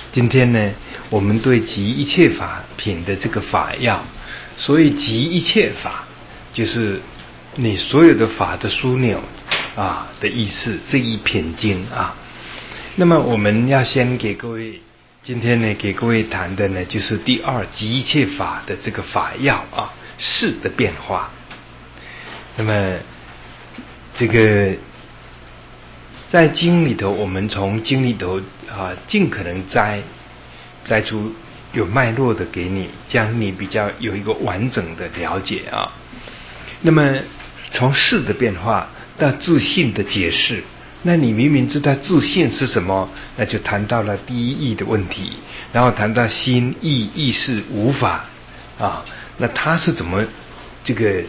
今天呢，我们对集一切法品的这个法要，所以集一切法就是你所有的法的枢纽的意思，这一品经啊。那么我们要先给各位，今天呢给各位谈的呢就是第二集一切法的这个法要啊，事的变化。那么这个在经里头，我们从经里头尽可能摘出有脉络的给你，这样你比较有一个完整的了解啊。那么从事的变化到自信的解释，那你明明知道自信是什么，那就谈到了第一义的问题，然后谈到心意意识无法啊，那它是怎么这个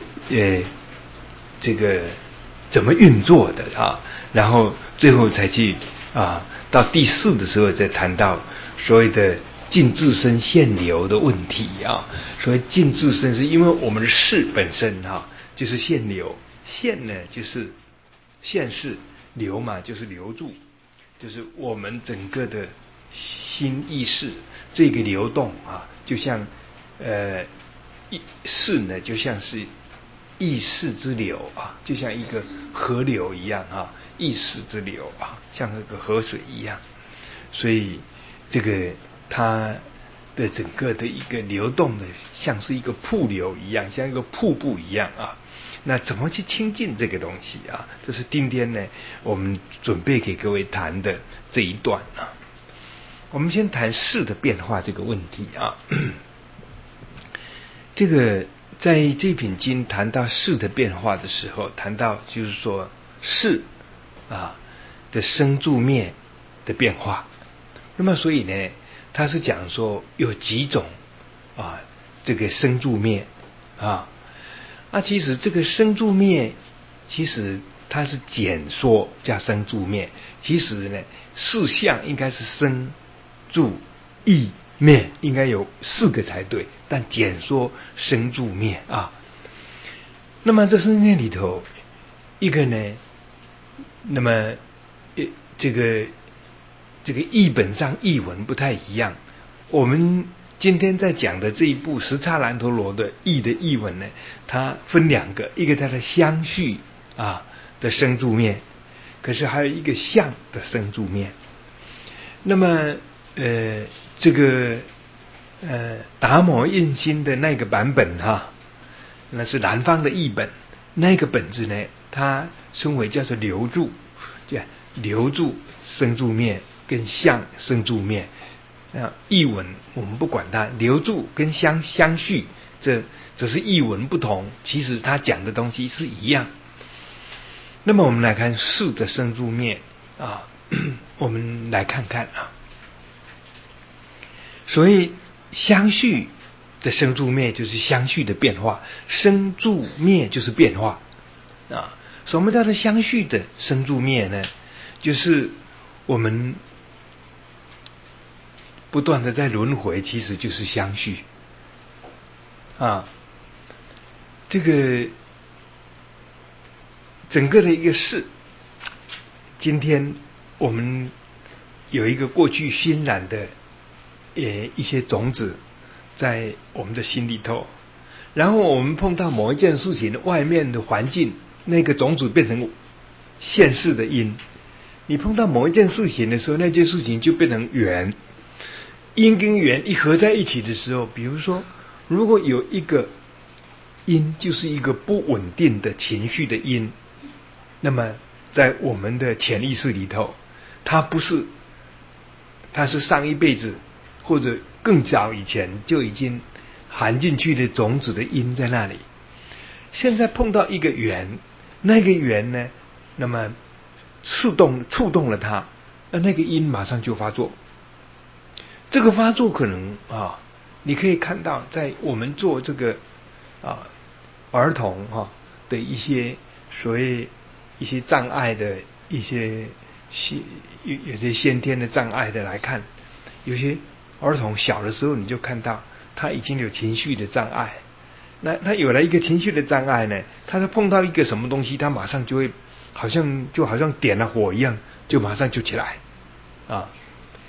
怎么运作的啊？然后最后才去到第四的时候再谈到所谓的尽自身现流的问题啊。所谓尽自身，是因为我们的事本身就是现流，现呢就是现世，流嘛就是留住，就是我们整个的心意识这个流动就像事呢就像是意识之流就像一个河流一样意识之流像那个河水一样，所以这个它的整个的一个流动的像是一个瀑流一样，像一个瀑布一样那怎么去亲近这个东西这是今天呢我们准备给各位谈的这一段我们先谈事的变化这个问题这个在这品经谈到事的变化的时候，谈到就是说事的生住灭的变化。那么所以呢，他是讲说有几种这个生住灭其实这个生住灭，其实它是简说加生住灭。其实呢，四项应该是生住意灭，应该有4个才对，但简说生住灭那么这生灭里头，一个呢，那么这个译本上译文不太一样。我们今天在讲的这一部十叉兰陀罗的译文呢，它分2个，一个它的相续的生住灭，可是还有一个相的生住灭。那么这个达摩印心的那个版本那是南方的译本，那个本子呢，它称为叫做留住，留住生住灭跟相生住灭译文我们不管它，留住跟相续，这只是译文不同，其实它讲的东西是一样。那么我们来看事的生住灭我们来看看所以相续的生住灭就是相续的变化，生住灭就是变化什么叫做相续的生住灭呢？就是我们不断的在轮回，其实就是相续这个整个的一个事，今天我们有一个过去熏染的一些种子在我们的心里头，然后我们碰到某一件事情，外面的环境那个种子变成现世的因，你碰到某一件事情的时候，那件事情就变成缘，因跟缘一合在一起的时候，比如说如果有一个因就是一个不稳定的情绪的因，那么在我们的潜意识里头，它是上一辈子或者更早以前就已经含进去的种子的因在那里。现在碰到一个缘，那个缘呢，那么触动了它，那个因马上就发作。这个发作可能你可以看到在我们做这个儿童的一些所谓一些障碍的一些有些先天的障碍的来看，有些儿童小的时候你就看到他已经有情绪的障碍，那他有了一个情绪的障碍呢，他是碰到一个什么东西，他马上就会好像点了火一样，就马上就起来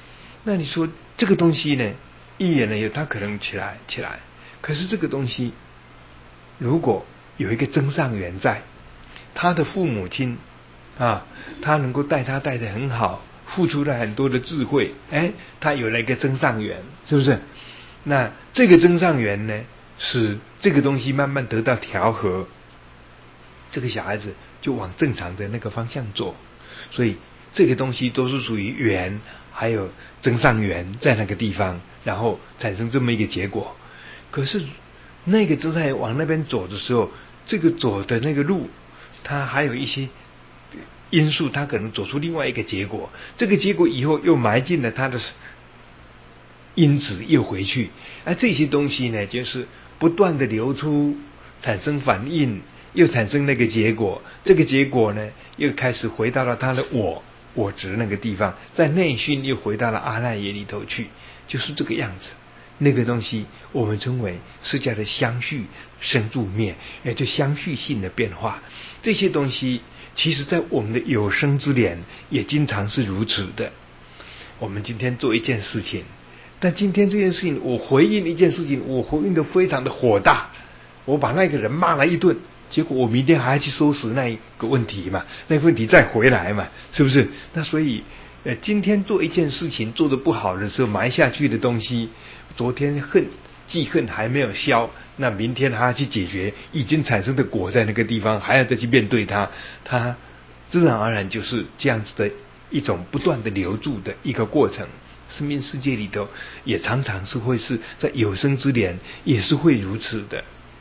那你说这个东西呢，一年了以后它可能起来，可是这个东西如果有一个增上缘在，他的父母亲啊，他能够带他带得很好，付出了很多的智慧，他有了一个增上缘，是不是？那这个增上缘呢，使这个东西慢慢得到调和，这个小孩子就往正常的那个方向走。所以这个东西都是属于缘，还有增上缘在那个地方，然后产生这么一个结果。可是那个增上缘往那边走的时候，这个走的那个路，它还有一些因素，它可能走出另外一个结果，这个结果以后又埋进了它的因子又回去，这些东西呢，就是不断的流出，产生反应，又产生那个结果，这个结果呢，又开始回到了它的我执那个地方，在内心又回到了阿赖耶里头去，就是这个样子。那个东西我们称为释迦的相续生住灭，也就相续性的变化。这些东西其实在我们的有生之年也经常是如此的。我们今天做一件事情，但今天这件事情我回应一件事情，我回应的非常的火大，我把那个人骂了一顿，结果我明天还要去收拾那一个问题嘛，那个问题再回来嘛，是不是？那所以今天做一件事情做得不好的时候，埋下去的东西，昨天记恨还没有消，那明天还要去解决已经产生的果在那个地方，还要再去面对它，它自然而然就是这样子的一种不断的流注的一个过程。生命世界里头也常常是会是在有生之年也是会如此的。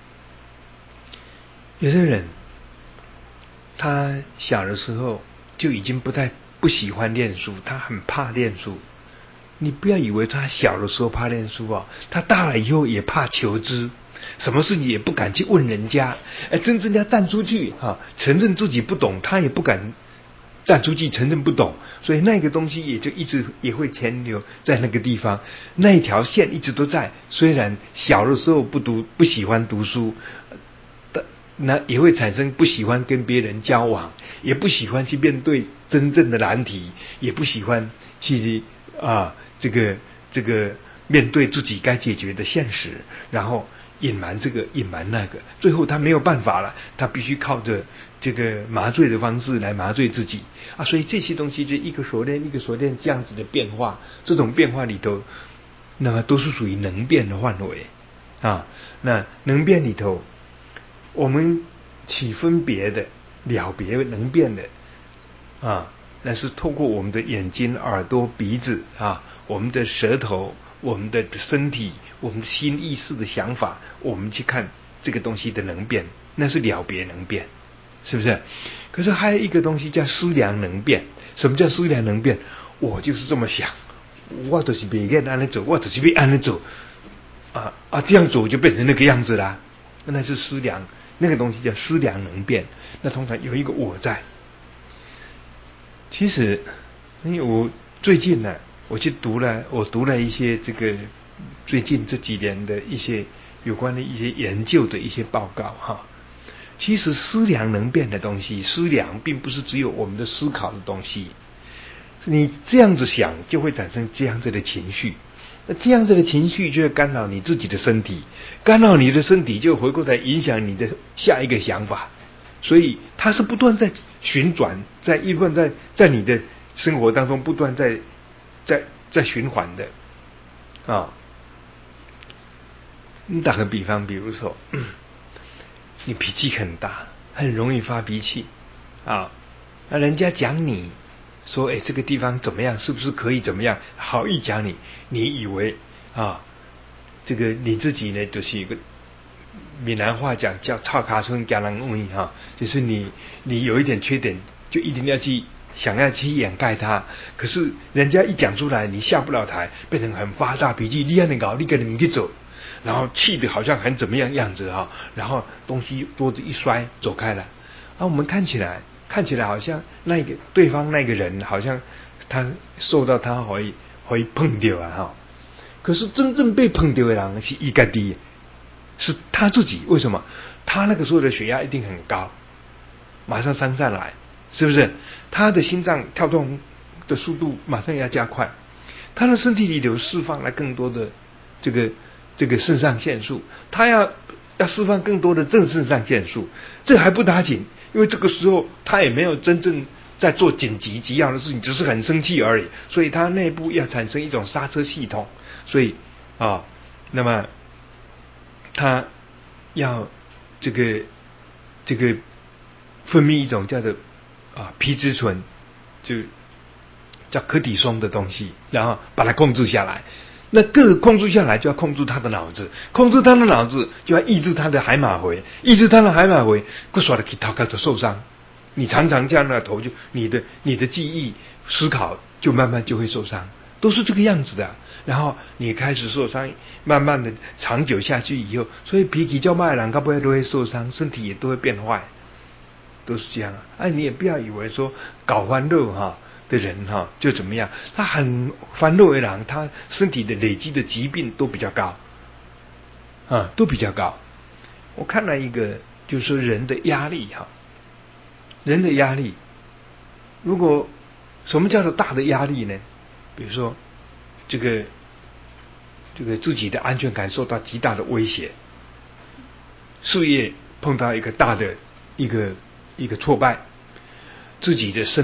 有些人他小的时候就已经不喜欢念书，他很怕念书。你不要以为他小的时候怕念书啊，他大了以后也怕求知，什么事情也不敢去问人家，真正要站出去承认自己不懂，他也不敢站出去承认不懂，所以那个东西也就一直也会潜留在那个地方，那一条线一直都在。虽然小的时候不喜欢读书，那也会产生不喜欢跟别人交往，也不喜欢去面对真正的难题，也不喜欢去这个面对自己该解决的现实，然后隐瞒这个隐瞒那个，最后他没有办法了，他必须靠着这个麻醉的方式来麻醉自己所以这些东西就一个熟练一个熟练这样子的变化，这种变化里头，那么都是属于能变的范围那能变里头，我们起分别的了别能变的那是透过我们的眼睛、耳朵、鼻子我们的舌头、我们的身体、我们的心意识的想法，我们去看这个东西的能变，那是了别能变，是不是？可是还有一个东西叫思量能变。什么叫思量能变？我就是这么想，我就是不愿按你走，我就是不按你走这样走就变成那个样子啦。那是思量，那个东西叫思量能变。那通常有一个我在。其实因为我最近呢，我读了一些这个最近这几年的一些有关的一些研究的一些报告其实思量能变的东西，思量并不是只有我们的思考的东西，你这样子想就会产生这样子的情绪，那这样子的情绪就会干扰你自己的身体，干扰你的身体就回过来影响你的下一个想法，所以它是不断在旋转，在你的生活当中不断在循环的你打个比方，比如说你脾气很大，很容易发脾气那人家讲你说这个地方怎么样，是不是可以怎么样，好意讲你以为这个你自己呢就是一个闽南话讲叫臭卡村加人味就是你有一点缺点就一定要想要去掩盖它，可是人家一讲出来你下不了台，变成很发大脾气，你要能搞你跟你去走，然后气得好像很怎么样子然后东西桌子一摔走开了我们看起来好像对方那个人好像他受到他会碰到可是真正被碰到的人是一个低，是他自己。为什么？他那个时候的血压一定很高，马上升上来，是不是？他的心脏跳动的速度马上要加快， 他的身体里头释放了更多的这个肾上腺素，他要释放更多的正肾上腺素，这还不打紧，因为这个时候他也没有真正在做紧急急要的事情，只是很生气而已，所以他内部要产生一种刹车系统，所以那么他要这个分泌一种叫做皮质醇，就叫可体松的东西，然后把它控制下来。那个控制下来就要控制他的脑子，控制他的脑子就要抑制他的海马回，抑制他的海马回，不说的其他开始受伤。你常常这样的头就你的记忆思考就慢慢就会受伤，都是这个样子的。然后你开始受伤，慢慢的长久下去以后，所以脾气较慢的人到不会都会受伤，身体也都会变坏，都是这样啊。你也不要以为说搞欢乐的人就怎么样，他很烦乐的人，他身体的累积的疾病都比较高都比较高。我看了一个就是说人的压力人的压力，如果什么叫做大的压力呢？比如说这个自己的安全感受到极大的威胁，事业碰到一个大的一个挫败，自己的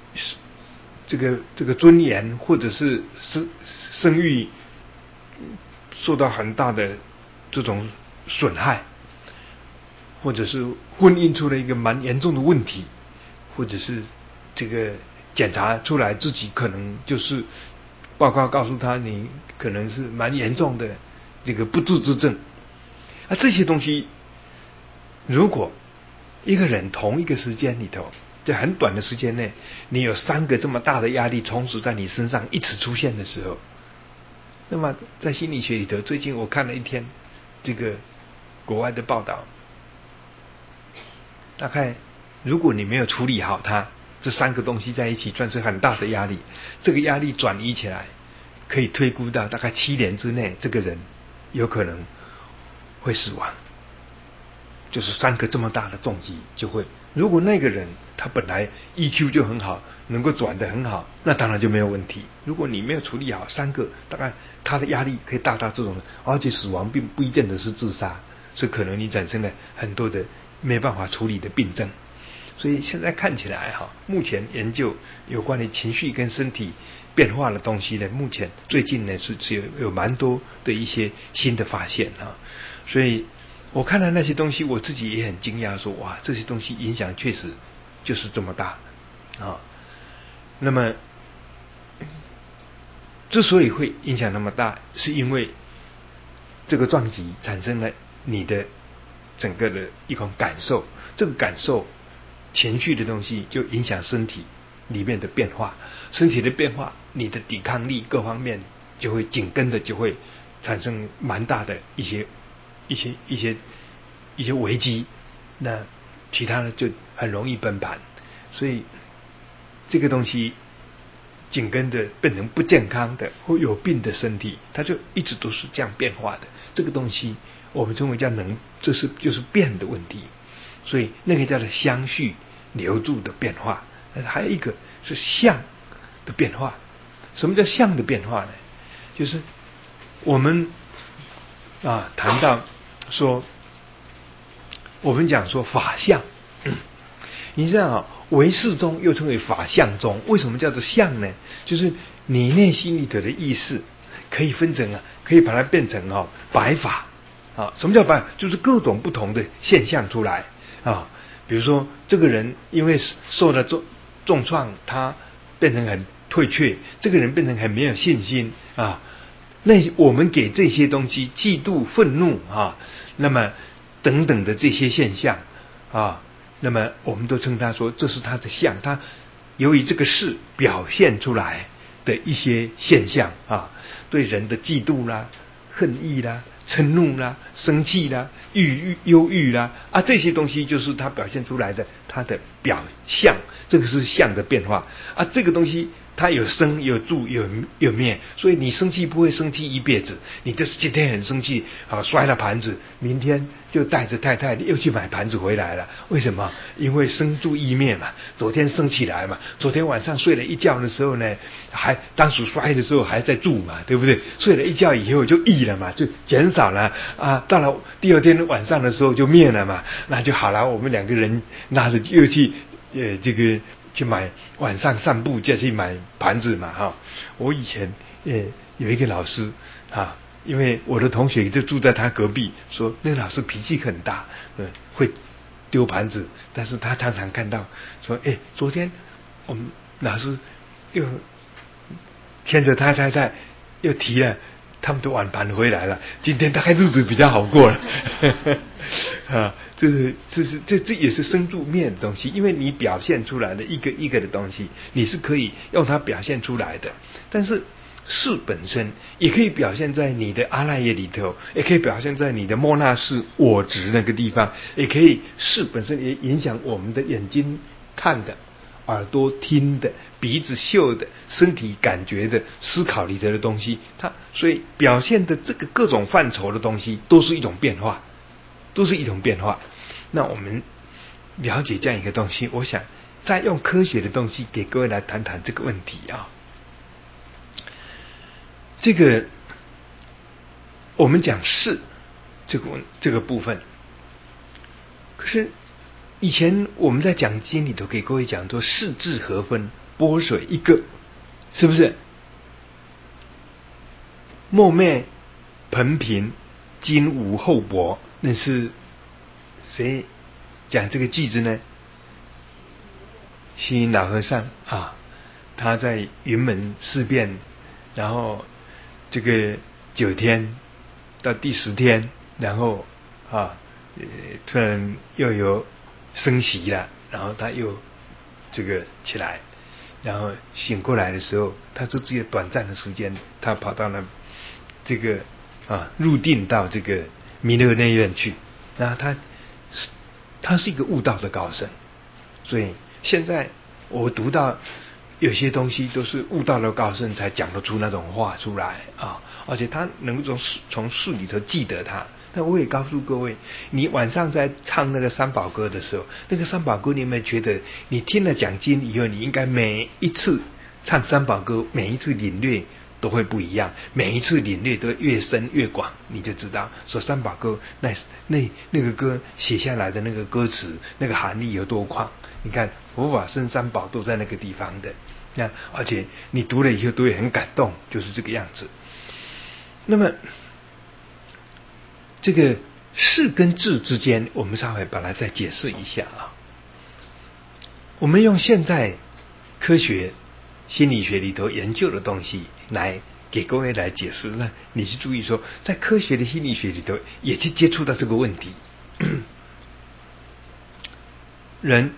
这个尊严或者是声誉受到很大的这种损害，或者是婚姻出了一个蛮严重的问题，或者是这个检查出来自己可能就是报告告诉他你可能是蛮严重的这个不治之症这些东西，如果一个人同一个时间里头，在很短的时间内，你有3个这么大的压力同时在你身上一起出现的时候，那么在心理学里头，最近我看了一天这个国外的报道，大概如果你没有处理好它，这3个东西在一起算是很大的压力，这个压力转移起来可以推估到大概7年之内，这个人有可能会死亡。就是3个这么大的重击就会，如果那个人他本来 EQ 就很好，能够转得很好，那当然就没有问题。如果你没有处理好3个，大概他的压力可以大到这种，而且死亡并不一定的是自杀，是可能你产生了很多的没办法处理的病症。所以现在看起来目前研究有关于情绪跟身体变化的东西呢，目前最近呢是有蛮多的一些新的发现所以我看到那些东西，我自己也很惊讶，说哇，这些东西影响确实就是这么大那么之所以会影响那么大，是因为这个撞击产生了你的整个的一种感受，这个感受情绪的东西就影响身体里面的变化，身体的变化，你的抵抗力各方面就会紧跟的就会产生蛮大的一些危机，那其他的就很容易崩盘。所以这个东西紧跟着变成不健康的或有病的身体，它就一直都是这样变化的。这个东西我们称为叫就是变的问题。所以那个叫做相续流注的变化，但是还有一个是相的变化。什么叫相的变化呢？就是我们谈到说，我们讲说法相，你知道唯识宗又称为法相宗。为什么叫做相呢？就是你内心里头的意识可以分成可以把它变成百法什么叫百法？就是各种不同的现象出来比如说这个人因为受了重创，他变成很退却，这个人变成很没有信心那我们给这些东西嫉妒、愤怒那么等等的这些现象那么我们都称他说这是他的相，他由于这个事表现出来的一些现象对人的嫉妒啦、恨意啦、嗔怒啦、生气啦、忧郁啦这些东西就是他表现出来的他的表象，这个是相的变化这个东西它有生有住有灭，所以你生气不会生气一辈子，你就是今天很生气摔了盘子，明天就带着太太又去买盘子回来了。为什么？因为生住异灭嘛。昨天生起来嘛，昨天晚上睡了一觉的时候呢，当时摔的时候还在住嘛，对不对？睡了一觉以后就异了嘛，就减少了到了第二天晚上的时候就灭了嘛，那就好了。我们两个人拿着乐器这个去买，晚上散步就去买盘子嘛我以前有一个老师因为我的同学就住在他隔壁，说那个老师脾气很大，会丢盘子，但是他常常看到说昨天我们老师又牵着他太太又提了他们的碗盘回来了，今天大概日子比较好过了这也是生住灭的东西，因为你表现出来的一个一个的东西，你是可以用它表现出来的。但是事本身也可以表现在你的阿赖耶里头，也可以表现在你的莫那识我执那个地方，也可以事本身也影响我们的眼睛看的，耳朵听的，鼻子嗅的，身体感觉的，思考里头的东西，所以表现的这个各种范畴的东西都是一种变化，都是一种变化。那我们了解这样一个东西，我想再用科学的东西给各位来谈谈这个问题这个我们讲事这个部分，可是以前我们在讲经里头给各位讲说事智合分，波水一个，是不是？莫灭盆平，金无厚薄，那是谁讲这个句子呢？虚云老和尚他在云门事变，然后这个9天到第10天，然后突然又有升息了，然后他又这个起来，然后醒过来的时候，他说只有短暂的时间，他跑到了这个入定到这个弥勒内院去，然后他是一个悟道的高僧，所以现在我读到有些东西都是悟道的高僧才讲得出那种话出来而且他能够从事里头记得他。但我也告诉各位，你晚上在唱那个三宝歌的时候，那个三宝歌你有没有觉得你听了讲经以后，你应该每一次唱三宝歌，每一次领略都会不一样，每一次领略都越深越广，你就知道说三宝歌那个歌写下来的那个歌词那个含义有多宽。你看佛法僧三宝都在那个地方的，而且你读了以后都会很感动，就是这个样子。那么这个事跟智之间，我们稍微把它再解释一下我们用现在科学心理学里头研究的东西来给各位来解释，那你去注意说，在科学的心理学里头也去接触到这个问题。人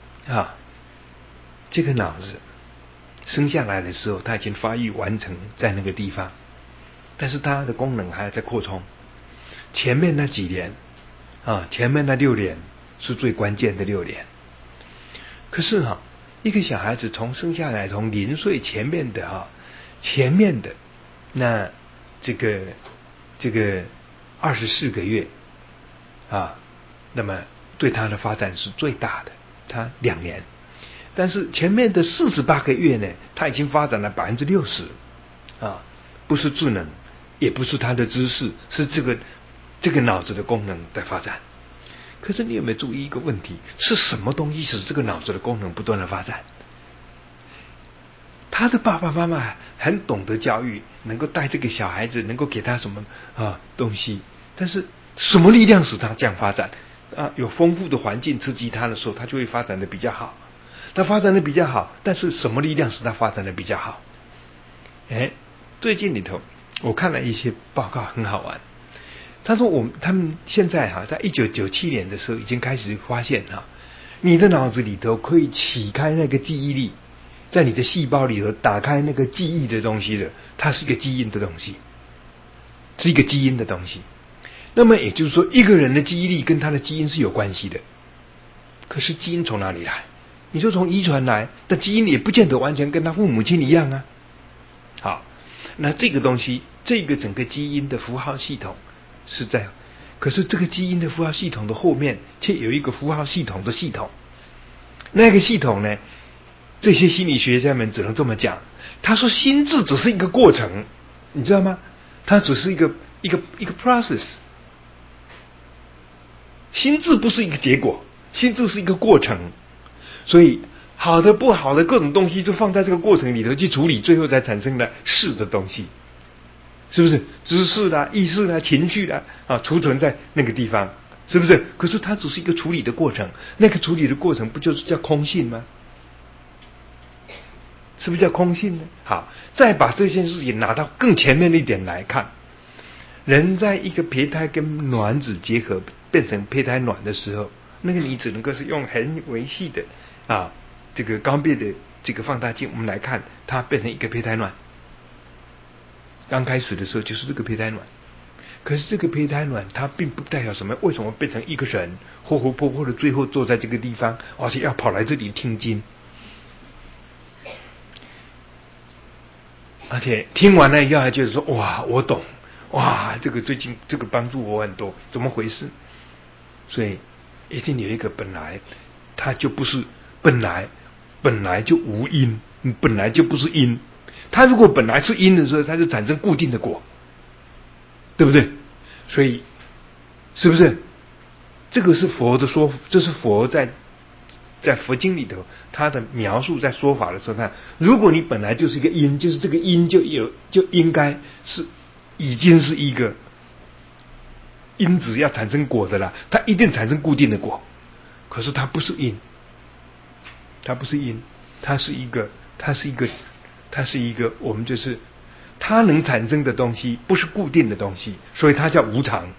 这个脑子生下来的时候，它已经发育完成在那个地方，但是它的功能还要再扩充。前面那几年前面那6年是最关键的6年。可是一个小孩子从生下来，从0岁前面的那这个24个月那么对他的发展是最大的，他2年。但是前面的48个月呢，他已经发展了60%不是智能，也不是他的知识，是这个脑子的功能在发展。可是你有没有注意一个问题，是什么东西使这个脑子的功能不断的发展？他的爸爸妈妈很懂得教育，能够带这个小孩子，能够给他什么东西，但是什么力量使他这样发展有丰富的环境刺激他的时候，他就会发展的比较好。他发展的比较好，但是什么力量使他发展的比较好？最近里头我看了一些报告，很好玩。他说他们现在在1997年的时候已经开始发现你的脑子里头可以启开那个记忆力，在你的细胞里头打开那个记忆的东西的，它是一个基因的东西，是一个基因的东西。那么也就是说，一个人的记忆力跟他的基因是有关系的。可是基因从哪里来？ 你说从遗传来，但基因也不见得完全跟他父母亲一样啊。好，那这个东西，这个整个基因的符号系统是这样，可是这个基因的符号系统的后面却有一个符号系统的系统，那个系统呢，这些心理学家们只能这么讲，他说心智只是一个过程，你知道吗？它只是一个 process， 心智不是一个结果，心智是一个过程，所以好的不好的各种东西就放在这个过程里头去处理，最后才产生了是的东西，是不是？知识啦、意识啦、情绪啦储存在那个地方，是不是？可是它只是一个处理的过程，那个处理的过程不就是叫空性吗？是不是叫空性呢？好，再把这件事情拿到更前面一点来看，人在一个胚胎跟卵子结合变成胚胎卵的时候，那个你只能够是用很微细的这个高倍的这个放大镜，我们来看它变成一个胚胎卵。刚开始的时候就是这个胚胎卵，可是这个胚胎卵它并不代表什么，为什么变成一个人活活泼泼的，最后坐在这个地方，而且要跑来这里听经？而且听完了以后还觉得说，哇，我懂，哇，这个最近这个帮助我很多，怎么回事？所以一定有一个本来它就不是本来就无因，本来就不是因。它如果本来是因的时候，它就产生固定的果，对不对？所以是不是这个是佛的说，这是佛在佛经里头他的描述，在说法的时候看，如果你本来就是一个因，就是这个因就应该是已经是一个因子要产生果的了，它一定产生固定的果。可是它不是因，它不是因，它是一个我们就是它能产生的东西不是固定的东西，所以它叫无常，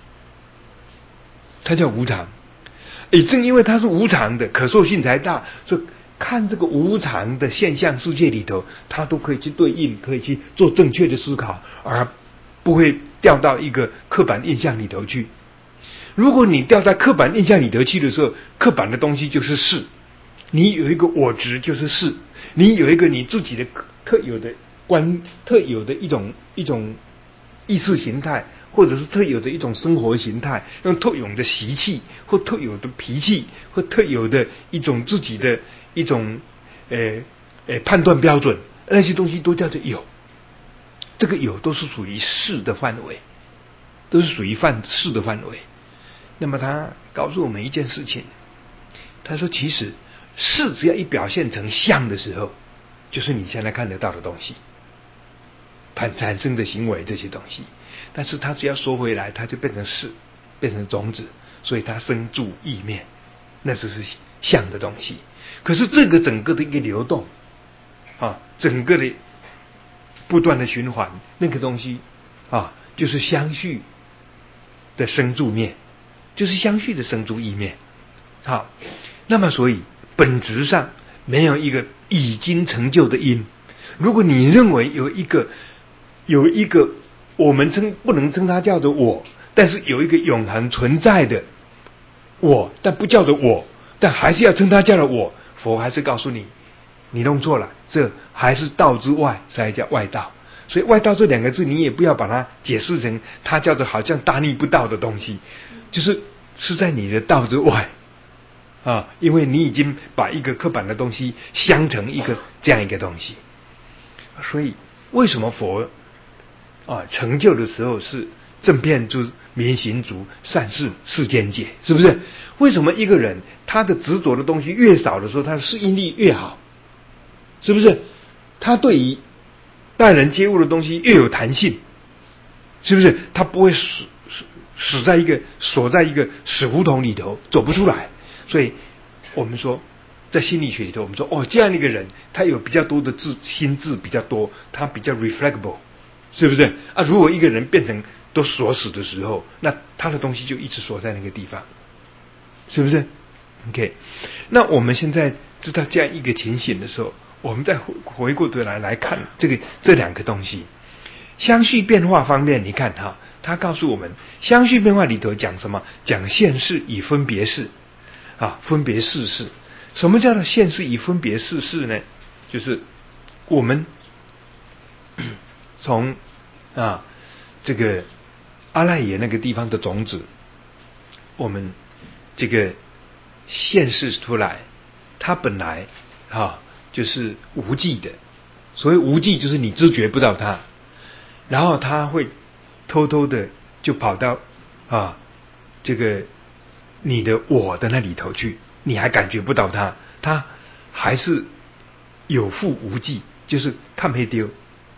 它叫无常。也正因为它是无常的，可塑性才大，所以看这个无常的现象世界里头，它都可以去对应，可以去做正确的思考，而不会掉到一个刻板印象里头去。如果你掉在刻板印象里头去的时候，刻板的东西就是是，你有一个我执就是是，你有一个你自己的特有的一种意识形态，或者是特有的一种生活形态，用特有的习气或特有的脾气或特有的一种自己的一种判断标准，那些东西都叫做有。这个有都是属于是的范围，都是属于是的范围。那么他告诉我们一件事情，他说其实是只要一表现成相的时候，就是你现在看得到的东西产生的行为这些东西，但是它只要收回来，它就变成是，变成种子，所以它生住意灭，那只是相的东西。可是这个整个的一个流动整个的不断的循环，那个东西就是相续的生住灭，就是相续的生住意灭。好，那么所以本质上没有一个已经成就的因。如果你认为有一个我们不能称它叫做我，但是有一个永恒存在的我，但不叫做我，但还是要称它叫做我，佛还是告诉你，你弄错了，这还是道之外才叫外道。所以外道这两个字你也不要把它解释成它叫做好像大逆不道的东西，就是在你的道之外因为你已经把一个刻板的东西相成一个这样一个东西。所以为什么佛成就的时候是正遍诸明行足善事世间解，是不是？为什么一个人他的执着的东西越少的时候，他的适应力越好，是不是？他对于待人接物的东西越有弹性，是不是？他不会锁在一个死胡同里头走不出来。所以我们说在心理学里头，我们说这样的一个人他有比较多的心智比较多，他比较 reflectable， 是不是如果一个人变成都锁死的时候，那他的东西就一直锁在那个地方，是不是 OK？ 那我们现在知道这样一个情形的时候，我们再回过头来看这两个东西相续变化方面。你看他告诉我们相续变化里头讲什么？讲现世与分别世分别世事。 什么叫做现世与分别世事呢？就是我们从这个阿赖耶那个地方的种子，我们这个现世出来，它本来就是无记的。所谓无记，就是你知觉不到它，然后它会偷偷的就跑到这个你的我的那里头去，你还感觉不到它，它还是有覆无记，就是看没丢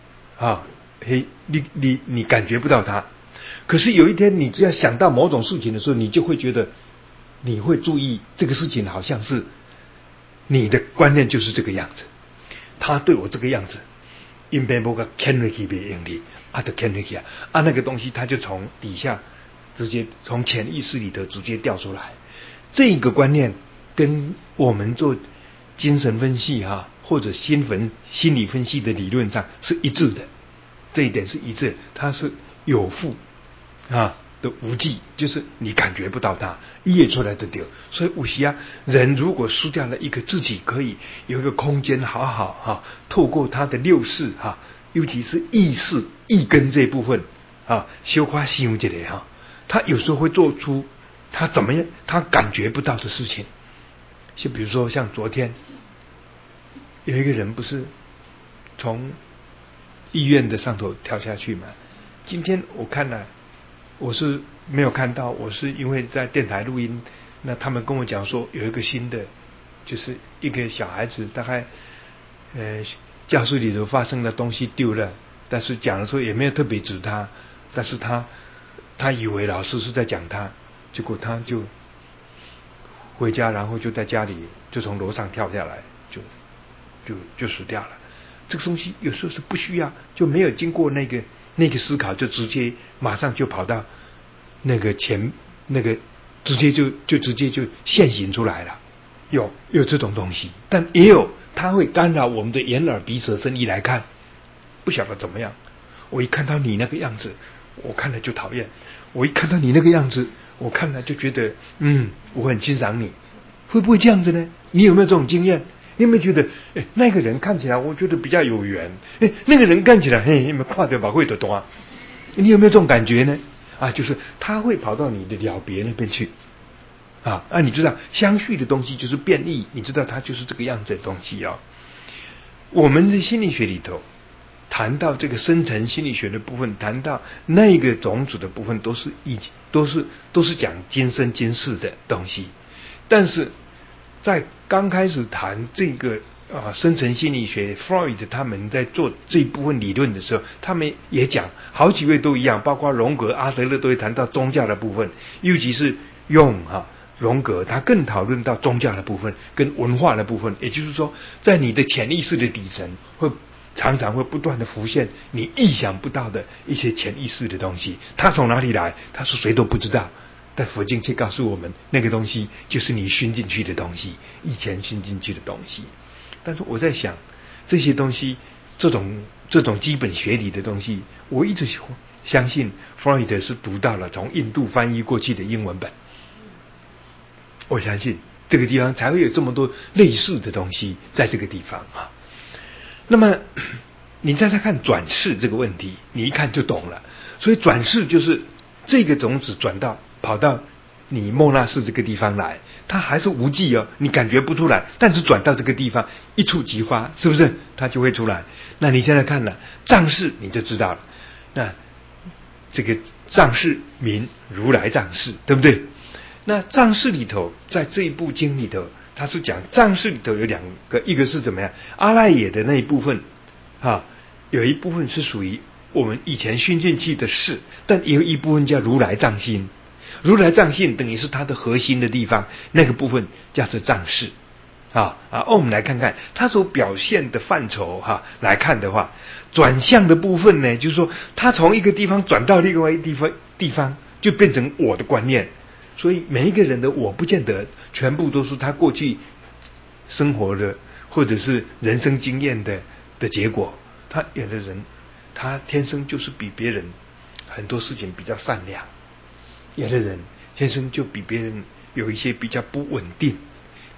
你感觉不到它。可是有一天你只要想到某种事情的时候，你就会觉得，你会注意这个事情好像是你的观念就是这个样子，他对我这个样子，因被某个牵回去别用力就牵回去那个东西他就从底下直接从潜意识里头直接掉出来。这个观念跟我们做精神分析或者心理分析的理论上是一致的，这一点是一致，它是有覆的无记，就是你感觉不到它，一夜出来就丢。所以有时人如果失掉了一个自己可以有一个空间好好透过他的六识尤其是意识意根这部分修花想这里他有时候会做出他怎么样他感觉不到的事情。就比如说像昨天有一个人不是从医院的上头跳下去嘛，今天我看了我是没有看到，我是因为在电台录音，那他们跟我讲说有一个新的，就是一个小孩子大概教室里头发生的东西丢了，但是讲的时候也没有特别指他，但是他以为老师是在讲他，结果他就回家，然后就在家里就从楼上跳下来，就死掉了。这个东西有时候是不需要，就没有经过那个思考，就直接马上就跑到那个直接就现形出来了。有这种东西，但也有它会干扰我们的眼耳鼻舌身意来看，不晓得怎么样。我一看到你那个样子，我看了就讨厌；我一看到你那个样子，我看了就觉得我很欣赏你。会不会这样子呢？你有没有这种经验？你有没有觉得那个人看起来我觉得比较有缘，那个人看起来你们跨掉把会得多，你有没有这种感觉呢？就是他会跑到你的了别那边去你知道相续的东西就是变异，你知道它就是这个样子的东西我们在心理学里头谈到这个深层心理学的部分，谈到那个种子的部分，都是讲今生今世的东西。但是在刚开始谈这个深层心理学 Freud 他们在做这一部分理论的时候，他们也讲好几位都一样，包括荣格、阿德勒都会谈到宗教的部分，尤其是用荣格他更讨论到宗教的部分跟文化的部分。也就是说在你的潜意识的底层常常会不断的浮现你意想不到的一些潜意识的东西，它从哪里来它是谁都不知道，但佛经却告诉我们那个东西就是你熏进去的东西，以前熏进去的东西。但是我在想这些东西这种基本学理的东西，我一直相信 Freud 是读到了从印度翻译过去的英文本，我相信这个地方才会有这么多类似的东西在这个地方那么你再看转世这个问题，你一看就懂了。所以转世就是这个种子跑到你莫那氏这个地方来，它还是无记你感觉不出来，但是转到这个地方一触即发，是不是它就会出来？那你现在看了藏世你就知道了，那这个藏世名如来藏世，对不对？那藏世里头在这一部经里头，它是讲藏世里头有两个，一个是怎么样阿赖耶的那一部分有一部分是属于我们以前熏进去的事，但也有一部分叫如来藏心。如来藏性等于是它的核心的地方，那个部分叫做藏世我们来看看它所表现的范畴来看的话，转向的部分呢，就是说它从一个地方转到另外一个地方就变成我的观念。所以每一个人的我不见得全部都是他过去生活的或者是人生经验的结果。他有的人他天生就是比别人很多事情比较善良，有的人天生就比别人有一些比较不稳定，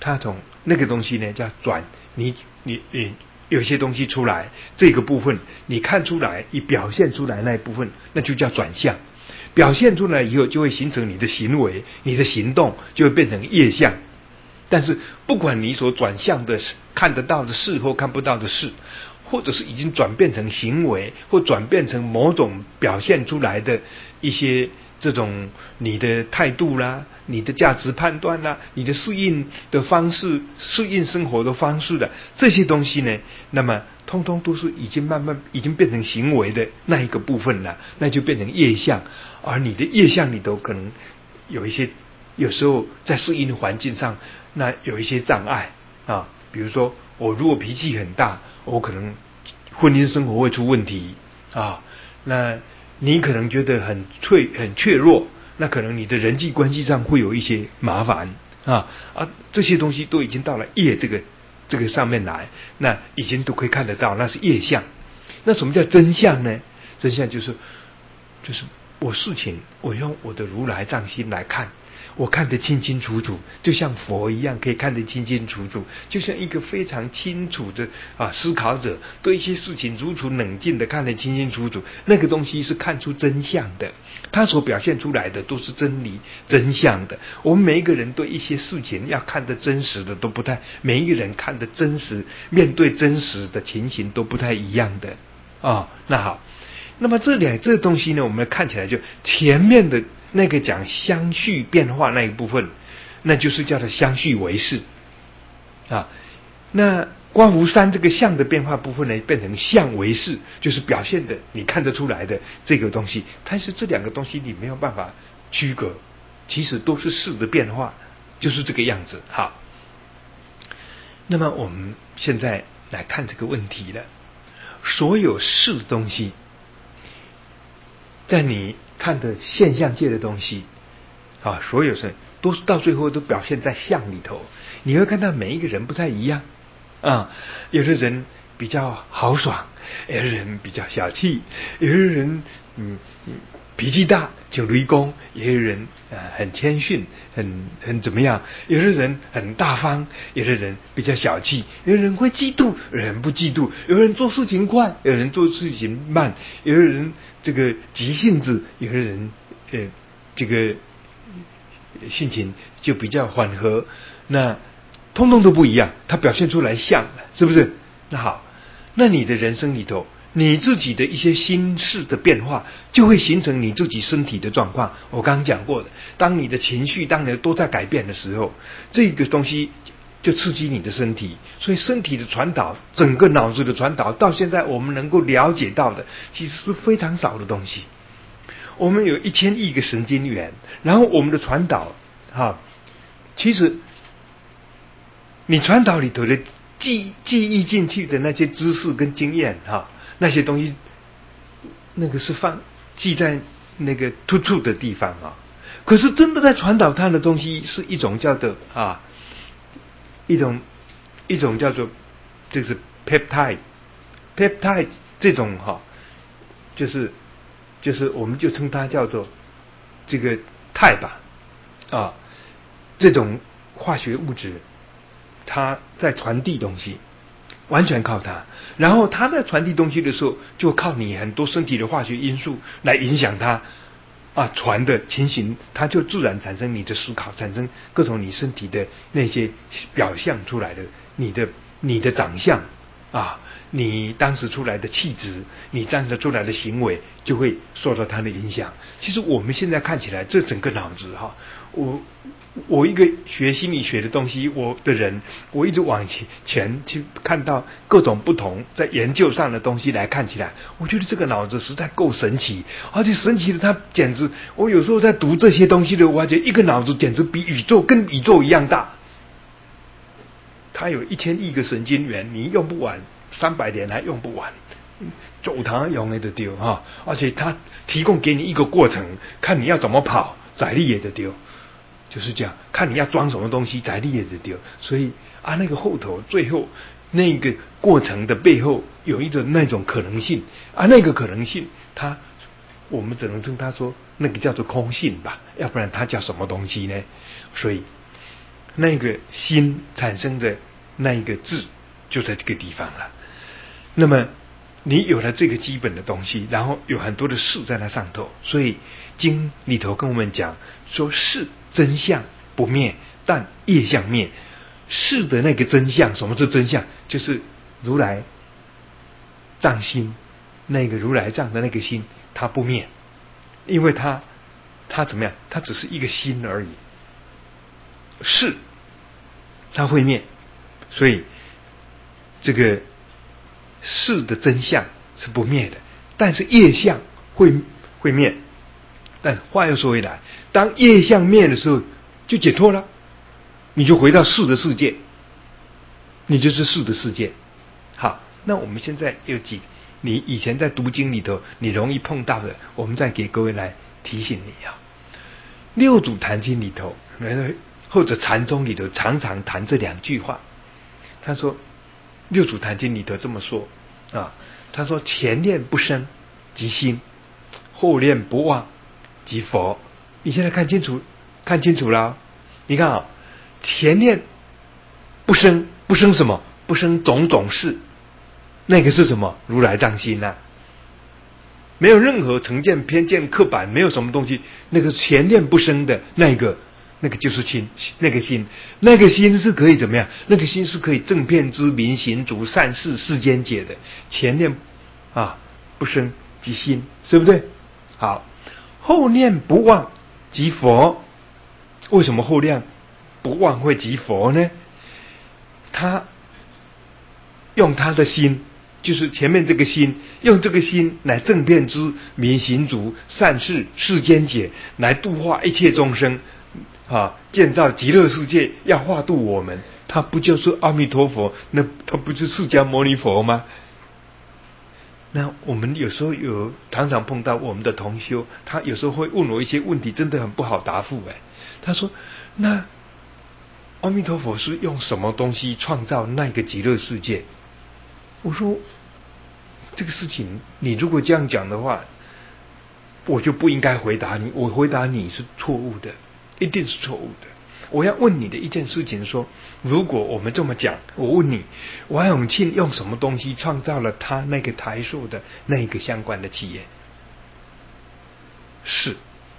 它从那个东西呢叫转，你有些东西出来，这个部分你看出来，你表现出来那一部分，那就叫转向。表现出来以后，就会形成你的行为，你的行动就会变成业相。但是不管你所转向的看得到的事或看不到的事，或者是已经转变成行为，或转变成某种表现出来的一些这种你的态度啦，你的价值判断啦，你的适应的方式，适应生活的方式的这些东西呢，那么通通都是已经慢慢已经变成行为的那一个部分了，那就变成业相。而你的业相里头可能有一些，有时候在适应的环境上，那有一些障碍啊，比如说我如果脾气很大，我可能婚姻生活会出问题啊。那你可能觉得很怯弱，那可能你的人际关系上会有一些麻烦啊。这些东西都已经到了业这个上面来，那已经都可以看得到，那是业相。那什么叫真相呢？真相就是我事情，我用我的如来藏心来看，我看得清清楚楚，就像佛一样可以看得清清楚楚，就像一个非常清楚的思考者对一些事情如此冷静的看得清清楚楚，那个东西是看出真相的，它所表现出来的都是真理真相的。我们每一个人对一些事情要看得真实的都不太，每一个人看得真实，面对真实的情形都不太一样的那好，那么这东西呢，我们看起来就前面的那个讲相续变化那一部分，那就是叫做相续为事那观无三这个相的变化部分呢，变成相为事，就是表现的你看得出来的这个东西。但是这两个东西你没有办法区隔，其实都是事的变化，就是这个样子。好，那么我们现在来看这个问题了。所有事的东西，在你看的现象界的东西所有事都到最后都表现在相里头。你会看到每一个人不太一样有的人比较豪爽，有的人比较小气，有的人脾气大就雷公，有的人很谦逊，很怎么样，有的人很大方，有的人比较小气，有的人会嫉妒，有的人不嫉妒，有的人做事情快，有的人做事情慢，有的人这个急性子，有的人这个性情就比较缓和，那通通都不一样，它表现出来像，是不是？那好，那你的人生里头，你自己的一些心事的变化，就会形成你自己身体的状况。我刚刚讲过的，当你的情绪当然都在改变的时候，这个东西就刺激你的身体，所以身体的传导，整个脑子的传导，到现在我们能够了解到的，其实是非常少的东西。我们有1000亿个神经元，然后我们的传导其实你传导里头的记忆进去的那些知识跟经验那些东西，那个是记在那个突出的地方可是真的在传导它的东西，是一种叫做一种叫做就是 peptide 这种就是我们就称它叫做这个肽吧这种化学物质，它在传递东西，完全靠它。然后它在传递东西的时候，就靠你很多身体的化学因素来影响它传的情形，它就自然产生你的思考，产生各种你身体的那些表象出来的你的长相你当时出来的气质，你当时出来的行为，就会受到它的影响。其实我们现在看起来，这整个脑子我一个学心理学的东西，我一直往前去看到各种不同在研究上的东西来看起来，我觉得这个脑子实在够神奇，而且神奇的它简直，我有时候在读这些东西的，我发觉一个脑子简直比跟宇宙一样大。它有1000亿个神经元，你用不完，300年还用不完，走堂用的丢而且它提供给你一个过程，看你要怎么跑，载力也得丢，就是这样，看你要装什么东西，载力也得丢。所以那个后头最后那个过程的背后有一种那种可能性那个可能性，我们只能称它说那个叫做空性吧，要不然它叫什么东西呢？所以那个心产生的那一个智就在这个地方了。那么你有了这个基本的东西，然后有很多的事在那上头，所以经里头跟我们讲说，是真相不灭，但业相灭。是的那个真相，什么是真相？就是如来藏心，那个如来藏的那个心，它不灭，因为它怎么样？它只是一个心而已。是它会灭，所以这个是的真相是不灭的，但是业相会灭。但话又说回来，当业相灭的时候，就解脱了，你就回到是的世界，你就是是的世界。好，那我们现在有你以前在读经里头你容易碰到的，我们再给各位来提醒你啊。六祖坛经里头或者禅宗里头常常谈这两句话。他说六祖坛经里头这么说啊，他说前念不生即心，后念不忘即佛。你现在看清楚了。你看啊，前念不生什么？不生种种事，那个是什么？如来藏心啊，没有任何成见、偏见、刻板，没有什么东西。那个前念不生的那个就是心，那个心是可以怎么样？那个心是可以正遍知明行足善事世间解的。前念不生即心，是不对？好，后念不忘即佛。为什么后念不忘会即佛呢？他用他的心，就是前面这个心，用这个心来正遍知明行足善事世间解，来度化一切众生建造极乐世界，要化度我们。他不就是阿弥陀佛？那他不是释迦牟尼佛吗？那我们有时候常常碰到我们的同修，他有时候会问我一些问题，真的很不好答复。他说，那阿弥陀佛是用什么东西创造那个极乐世界？我说这个事情你如果这样讲的话，我就不应该回答你，我回答你是错误的，一定是错误的。我要问你的一件事情说，如果我们这么讲，我问你，王永庆用什么东西创造了他那个台塑的那个相关的企业？是，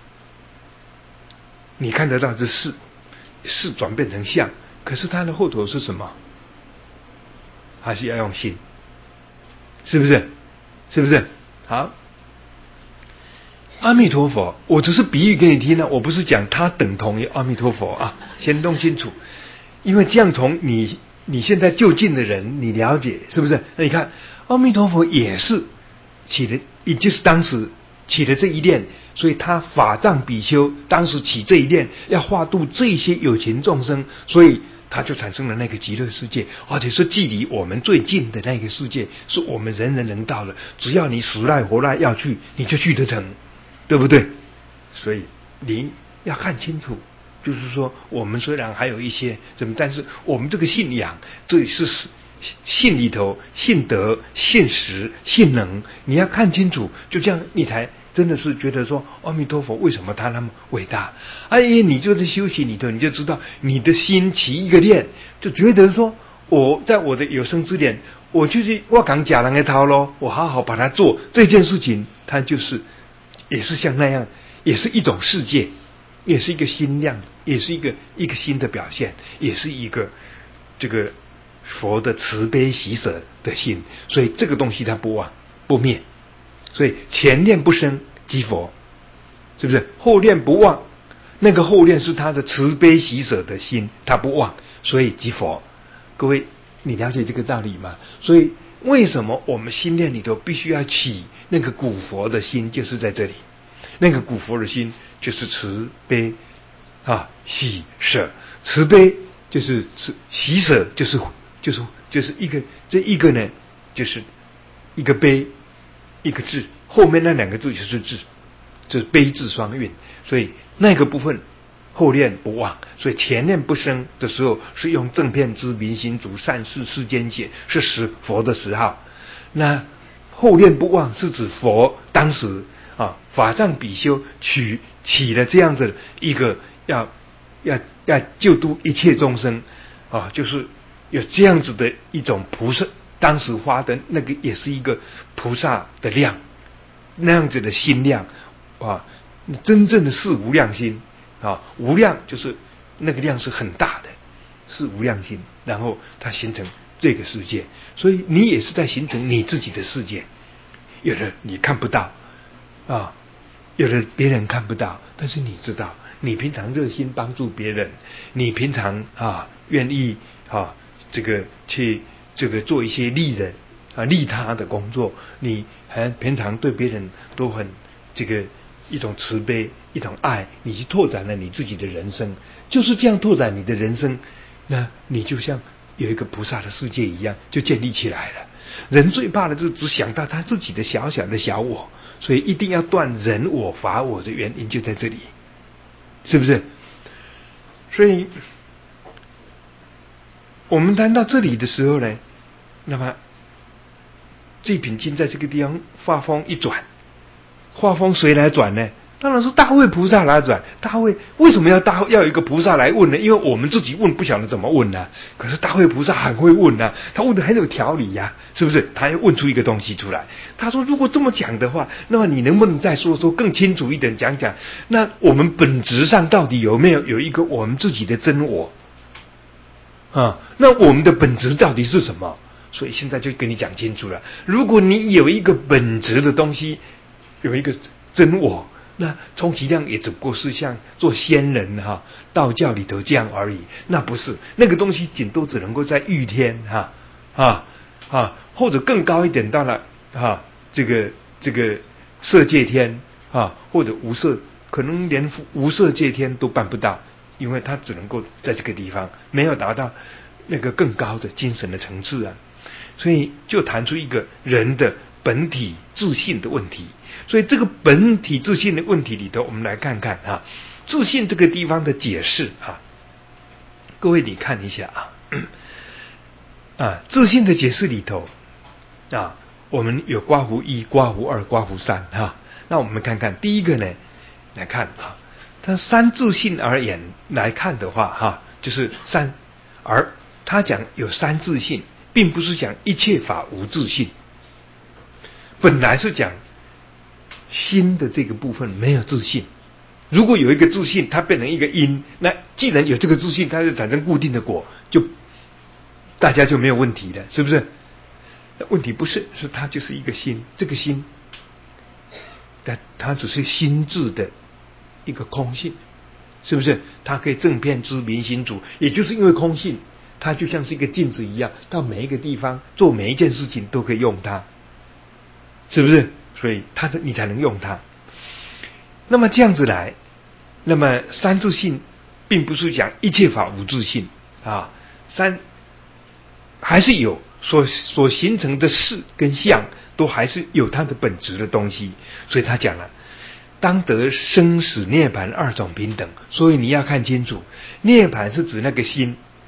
你看得到这是转变成相，可是它的后头是什么？还是要用心，是不是？好，阿弥陀佛，我只是比喻给你听，我不是讲它等同于阿弥陀佛啊，先弄清楚。因为这样从你现在就近的人你了解，是不是？那你看阿弥陀佛也是起的，也就是当时起的这一念，所以他法藏比丘当时起这一念，要化度这些有情众生，所以他就产生了那个极乐世界，而且是距离我们最近的那个世界，是我们人人能到的。只要你死赖活赖要去，你就去得成，对不对？所以你要看清楚，就是说我们虽然还有一些什么，但是我们这个信仰，这里是信里头信德、信实、信能，你要看清楚，就这样你才真的是觉得说阿弥陀佛为什么他那么伟大。你就是修行里头，你就知道你的心起一个念，就觉得说我在我的有生之年，我讲假人的头咯，我好好把它做这件事情，它就是也是像那样，也是一种世界，也是一个心量，也是一个新的表现，也是一个这个佛的慈悲喜舍的心。所以这个东西它不忘不灭，所以前念不生即佛，是不是？后念不忘，那个后念是他的慈悲喜舍的心，他不忘，所以即佛。各位你了解这个道理吗？所以为什么我们心念里头必须要起那个古佛的心，就是在这里。那个古佛的心就是慈悲喜舍，慈悲就是喜舍，就是这一个呢，就是一个悲一个智，后面那两个字就是智，就是悲智双运。所以那个部分后念不忘，所以前念不生的时候是用正遍知明行足善事世间解，是佛的十号。那后念不忘是指佛当时法藏比丘起了这样子一个要要救度一切众生啊，就是有这样子的一种菩萨，当时发的那个也是一个菩萨的量，那样子的心量啊，真正的是无量心啊，无量就是那个量是很大的，是无量心，然后它形成这个世界，所以你也是在形成你自己的世界，有的你看不到啊，有的别人看不到，但是你知道，你平常热心帮助别人，你平常愿意去做一些利人利他的工作，你还平常对别人都很一种慈悲，一种爱，你去拓展了你自己的人生，就是这样拓展你的人生，那你就像有一个菩萨的世界一样，就建立起来了。人最怕的就是只想到他自己的小小的小我，所以一定要断人我法我的原因就在这里，是不是？所以我们谈到这里的时候呢，那么这品经在这个地方画风一转，画风谁来转呢？当然是大卫菩萨来转。大卫为什么要有一个菩萨来问呢？因为我们自己问不晓得怎么问呢，可是大卫菩萨很会问啊，他问的很有条理呀，是不是？他要问出一个东西出来。他说如果这么讲的话，那么你能不能再说更清楚一点，讲讲那我们本质上到底有没有一个我们自己的真我啊？那我们的本质到底是什么？所以现在就跟你讲清楚了，如果你有一个本质的东西，有一个真我，那充其量也只不过是像做仙人道教里头这样而已，那不是那个东西，顶多只能够在御天或者更高一点，到了这个色界天或者无色，可能连无色界天都办不到，因为它只能够在这个地方，没有达到那个更高的精神的层次啊。所以就谈出一个人的本体自信的问题。所以这个本体自信的问题里头，我们来看看自信这个地方的解释各位你看一下自信的解释里头我们有刮胡一、刮胡二、刮胡三那我们看看第一个呢，来看它三自信而言来看的话就是三，而他讲有三自信，并不是讲一切法无自信，本来是讲心的这个部分没有自信。如果有一个自信，它变成一个因，那既然有这个自信，它就产生固定的果，就大家就没有问题了，是不是？问题不是，是它就是一个心，这个心它只是心智的一个空性，是不是？它可以正遍知明心主，也就是因为空性，它就像是一个镜子一样，到每一个地方做每一件事情都可以用它，是不是？所以你才能用它。那么这样子来，那么三自性并不是讲一切法无自性三还是有所形成的事跟相，都还是有它的本质的东西。所以他讲了，当得生死涅槃二种平等。所以你要看清楚，涅槃是指那个心，